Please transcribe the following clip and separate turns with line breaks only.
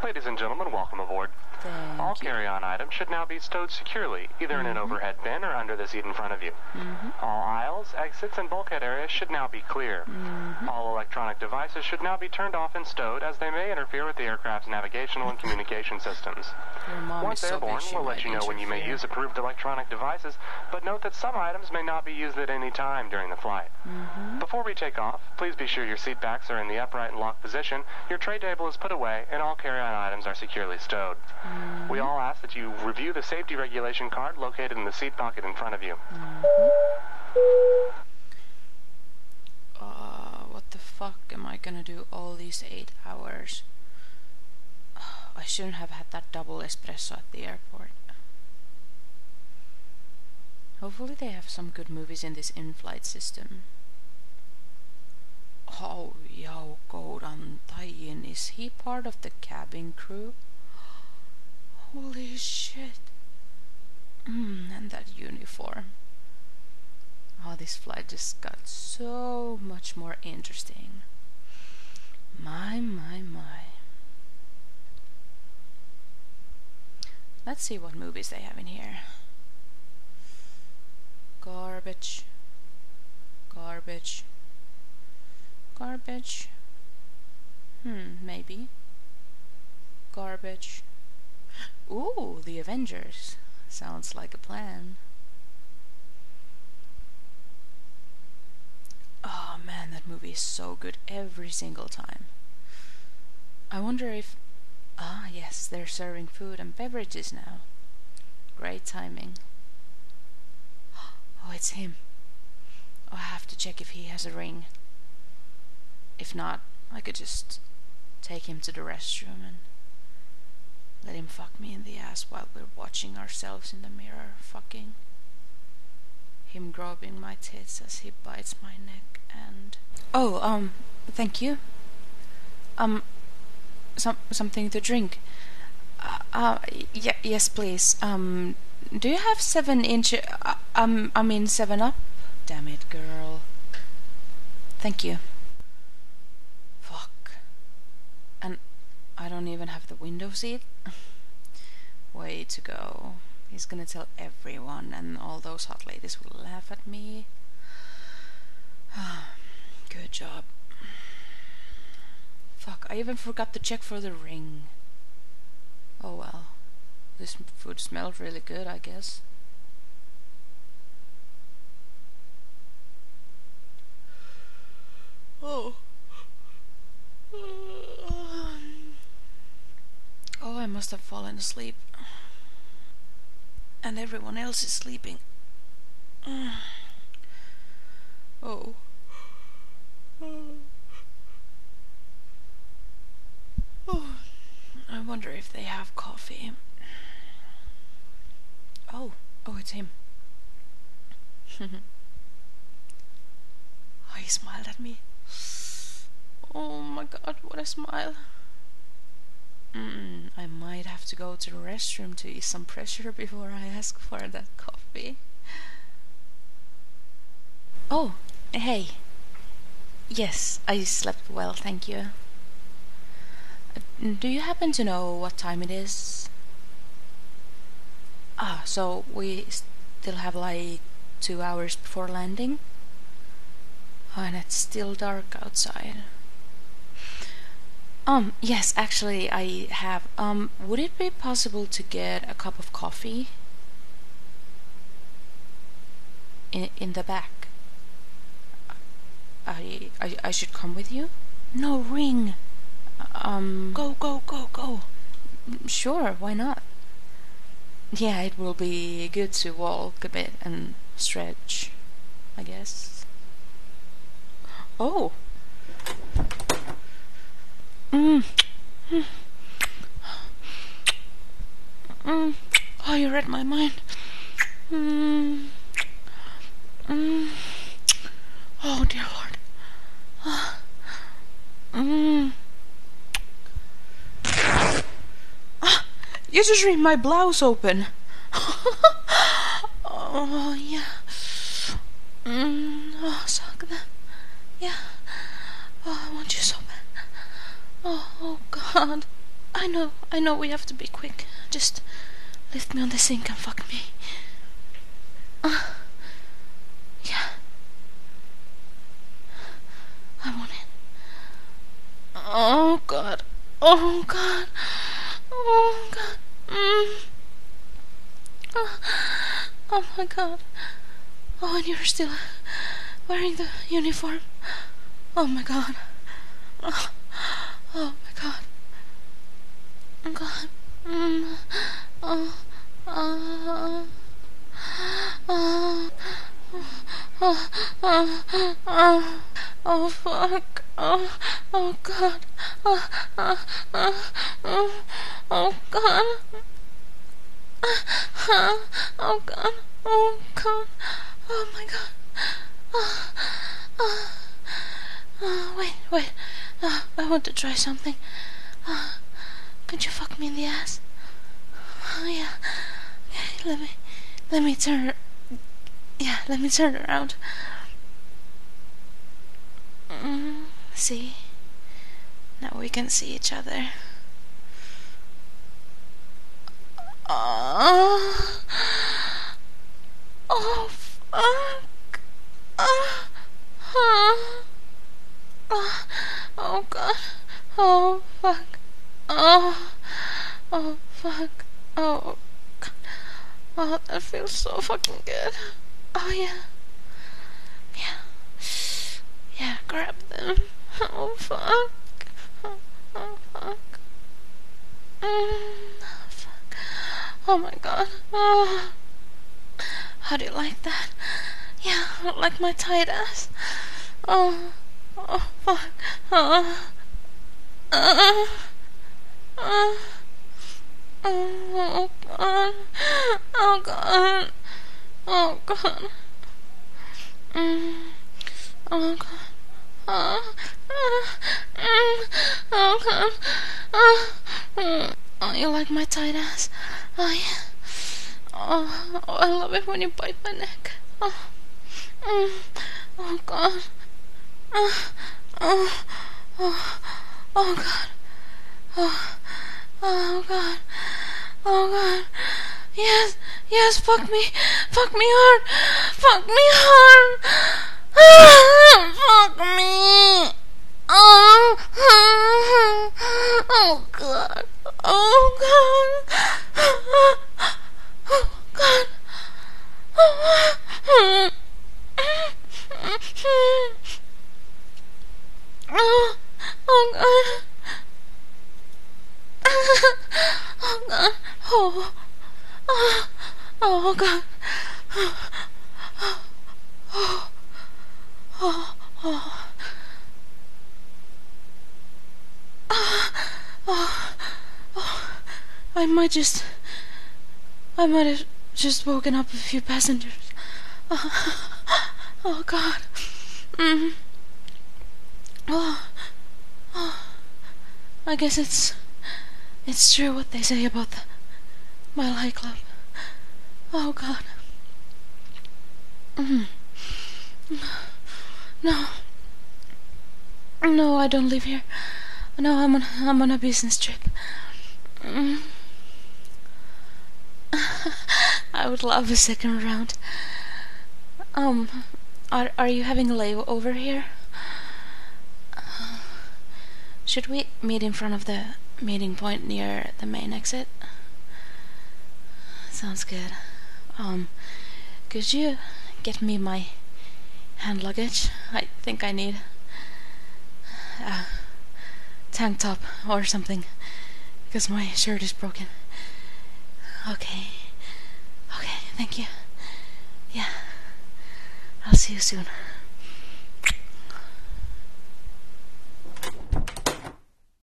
Ladies and gentlemen, welcome aboard. All carry-on items should now be stowed securely, either in an overhead bin or under the seat in front of you. All aisles, exits, and bulkhead areas should now be clear. All electronic devices should now be turned off and stowed, as they may interfere with the aircraft's navigational and communication systems. Once airborne, we'll let you know when you may use approved electronic devices, but note that some items may not be used at any time during the flight. Before we take off, please be sure your seat backs are in the upright and locked position, your tray table is put away, and all carry-on items are securely stowed. We all ask that you review the safety regulation card located in the seat pocket in front of you.
What the fuck am I gonna do all these 8 hours? I shouldn't have had that double espresso at the airport. Hopefully they have some good movies in this in-flight system. Oh, Jouko Rantainen, is he part of the cabin crew? Holy shit. And that uniform. Oh, this flight just got so much more interesting. My. Let's see what movies they have in here. Garbage. Maybe. Garbage. Ooh, The Avengers. Sounds like a plan. Oh man, that movie is so good every single time. I wonder if... Ah, yes, they're serving food and beverages now. Great timing. Oh, it's him. Oh, I have to check if he has a ring. If not, I could just take him to the restroom and let him fuck me in the ass while we're watching ourselves in the mirror fucking. Him grabbing my tits as he bites my neck and... Oh, thank you. Something to drink. Yes, please. Do you have 7-inch... I mean 7-Up? Damn it, girl. Thank you. Fuck. And I don't even have the window seat? Way to go. He's gonna tell everyone, and all those hot ladies will laugh at me. Good job. Fuck, I even forgot to check for the ring. Oh well. This food smelled really good, I guess. Oh. Oh, I must have fallen asleep. And everyone else is sleeping. Oh. Oh. I wonder if they have coffee. Oh, it's him. Oh, he smiled at me. Oh my god, what a smile. I might have to go to the restroom to ease some pressure before I ask for that coffee. Oh, hey. Yes, I slept well, thank you. Do you happen to know what time it is? Ah, so we still have like 2 hours before landing? Oh, and it's still dark outside. Yes, actually I have. Would it be possible to get a cup of coffee? In the back. I should come with you? No ring. Go. Sure, why not? Yeah, it will be good to walk a bit and stretch, I guess. Oh. Oh, you read my mind. Oh, dear Lord. You just read my blouse open. Oh, yeah. Oh, sakna. Yeah. Oh, I want you so bad. Oh, God. I know we have to be quick. Just lift me on the sink and fuck me. Yeah. I want it. Oh God. Oh God. Oh God. Oh my God. Oh, and you're still wearing the uniform. Oh my God. Oh my God. Oh God. Oh fuck. Oh God. Oh God. Oh God. Oh God. Oh my God. Wait. I want to try something. Could you fuck me in the ass? Oh yeah. Okay, let me turn. Yeah, let me turn around. See? Now we can see each other. Oh fuck. Oh God. Oh fuck. Oh fuck. Oh God. Oh, that feels so fucking good. Oh yeah. Yeah, grab them. Oh fuck. Oh fuck. Fuck. Oh my God. Oh. How do you like that? Yeah, like my tight ass. Oh fuck. Oh God. Oh God. Oh God. Oh God. Oh God. Oh God. Oh, you like my tight ass? Oh yeah. Oh, I love it when you bite my neck. Oh God. Oh God. Oh God. Oh God. Yes, fuck me hard. Fuck me hard. Fuck me. Oh God. Oh God. Oh God. Oh God. Oh God. Oh God. I might have just woken up a few passengers. Oh God. I guess it's true what they say about the Mile High Club. Oh God. No, I don't live here. No, I'm on a business trip. I would love a second round. Are you having a layover here? Should we meet in front of the meeting point near the main exit? Sounds good. Could you get me my hand luggage? I think I need a tank top or something because my shirt is broken. Okay, thank you. Yeah, I'll see you soon.